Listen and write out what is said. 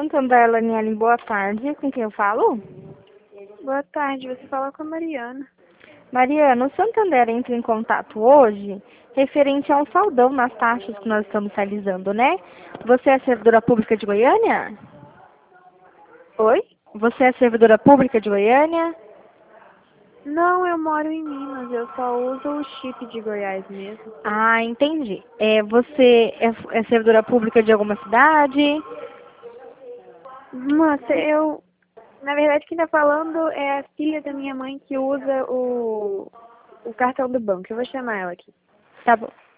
Santander, Laniele, boa tarde. Com quem eu falo? Boa tarde, você fala com a Mariana. Mariana, o Santander entra em contato hoje referente ao saldão nas taxas que nós estamos realizando, né? Você é servidora pública de Goiânia? Oi? Você é servidora pública de Goiânia? Não, eu moro em Minas, eu só uso o chip de Goiás mesmo. Ah, entendi. Você é servidora pública de alguma cidade? Nossa, na verdade, quem tá falando é a filha da minha mãe que usa o cartão do banco. Eu vou chamar ela aqui. Tá bom.